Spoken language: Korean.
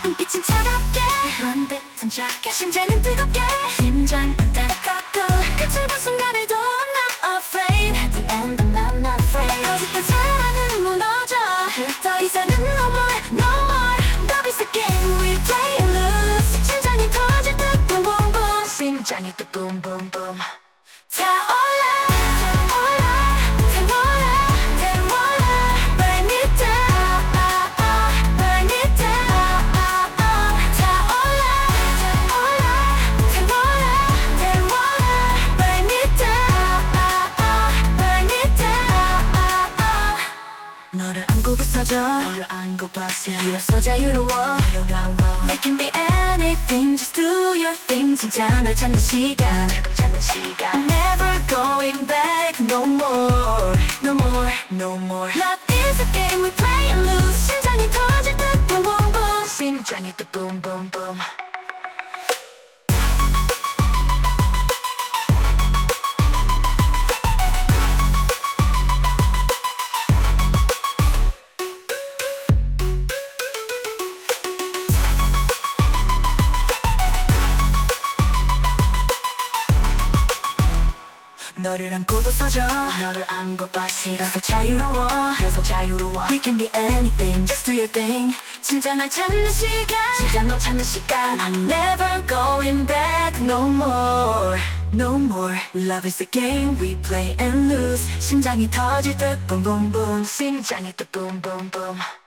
눈빛은 차갑게 그런 듯한 작게 심장은 뜨겁게 심장 따갑고 끝을 본 순간에도 not afraid At the end I'm not afraid 어쨌든 사랑은 무너져 더 이상은 no more no more Love is the game we play and lose 심장이 터질 듯 boom boom boom 심장이 또 boom boom boom 타올라 너를 안고 부서져 너를 안고 봤어 비로소 자유로워 It can be anything Just do your thing 진짜 널 찾는 시간 I'm never going back No more No more No more Love is a game we play and lose 심장이 터질 듯 boom boom boom 심장이 또 boom boom boom 너를 안고 부서져 너를 안고 빠지라서 자유로워 We can be anything Just do your thing 진짜 날 찾는 시간 진짜 너 찾는 시간 I'm never going back No more No more Love is a game we play and lose 심장이 터질 듯 boom boom boom 심장이 또 boom boom boom